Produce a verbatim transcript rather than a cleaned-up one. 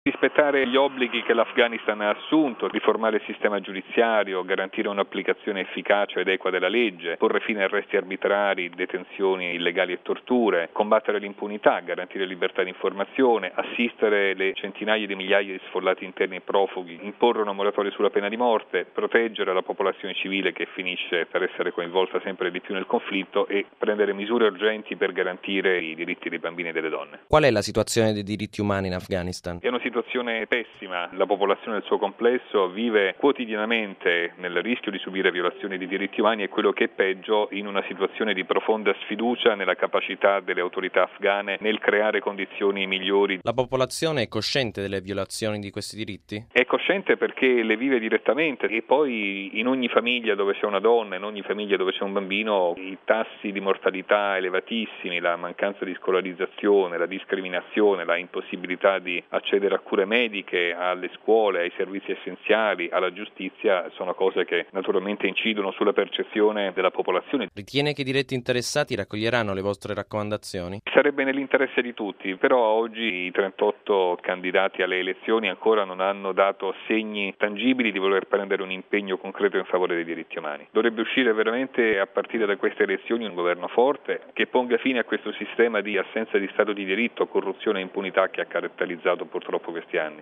Rispettare gli obblighi che l'Afghanistan ha assunto, riformare il sistema giudiziario, garantire un'applicazione efficace ed equa della legge, porre fine a arresti arbitrari, detenzioni illegali e torture, combattere l'impunità, garantire libertà di informazione, assistere le centinaia di migliaia di sfollati interni e profughi, imporre una moratoria sulla pena di morte, proteggere la popolazione civile che finisce per essere coinvolta sempre di più nel conflitto e prendere misure urgenti per garantire i diritti dei bambini e delle donne. Qual è la situazione dei diritti umani in Afghanistan? È una situazione pessima, la popolazione nel suo complesso vive quotidianamente nel rischio di subire violazioni di diritti umani e quello che è peggio in una situazione di profonda sfiducia nella capacità delle autorità afghane nel creare condizioni migliori. La popolazione è cosciente delle violazioni di questi diritti? È cosciente perché le vive direttamente e poi in ogni famiglia dove c'è una donna, in ogni famiglia dove c'è un bambino, i tassi di mortalità elevatissimi, la mancanza di scolarizzazione, la discriminazione, la impossibilità di accedere a cure mediche, alle scuole, ai servizi essenziali, alla giustizia, sono cose che naturalmente incidono sulla percezione della popolazione. Ritiene che i diretti interessati raccoglieranno le vostre raccomandazioni? Sarebbe nell'interesse di tutti, però oggi i trentotto candidati alle elezioni ancora non hanno dato segni tangibili di voler prendere un impegno concreto in favore dei diritti umani. Dovrebbe uscire veramente a partire da queste elezioni un governo forte che ponga fine a questo sistema di assenza di Stato di diritto, corruzione e impunità che ha caratterizzato purtroppo questi anni.